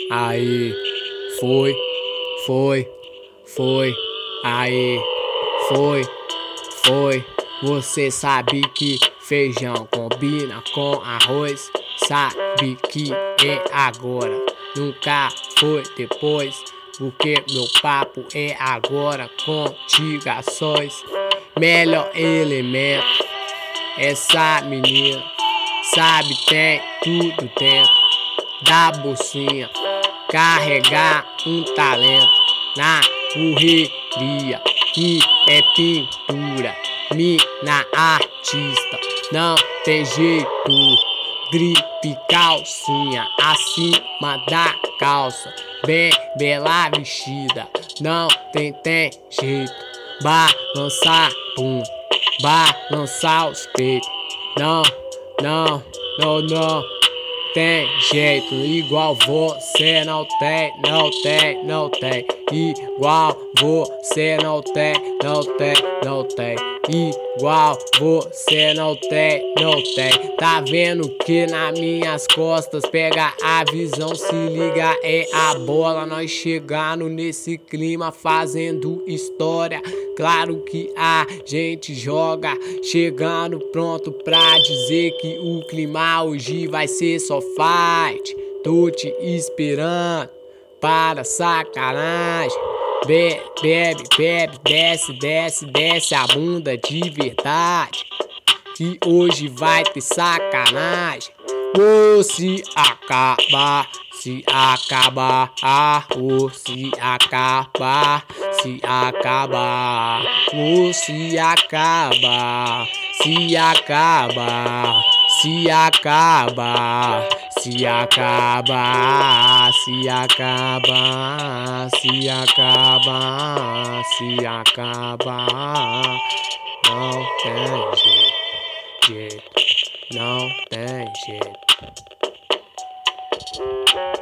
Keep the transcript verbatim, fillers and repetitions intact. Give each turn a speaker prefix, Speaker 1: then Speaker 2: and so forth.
Speaker 1: Aí, foi, foi, foi, aí, foi, foi. Você sabe que feijão combina com arroz, sabe que é agora, nunca foi depois, porque meu papo é agora contigo a sós. Melhor elemento, essa menina, sabe tem tudo dentro da bolsinha, carregar um talento na correria, que é pintura, mina artista, não tem jeito, gripe calcinha, acima da calça, bem bela vestida, não tem, tem jeito, balançar pum, balançar os peitos, não, não, não, não tem jeito, igual você não tem, não tem, não tem, igual você não tem, não tem, não tem, igual você não tem, não tem. Tá vendo que nas minhas costas pega a visão, se liga, é a bola, nós chegando nesse clima fazendo história. Claro que a gente joga, chegando pronto pra dizer que o clima hoje vai ser só fight. Tô te esperando para sacanagem. Be bebe, bebe, desce, desce, desce a bunda de verdade, que hoje vai ter sacanagem. Ou se acabar, se acabar, ah, ou se acabar, se acabar, ou se acabar, se acabar, se acabar, se acabar, se acabar, se acabar, se acabar, não tem jeito, jeito, não tem jeito.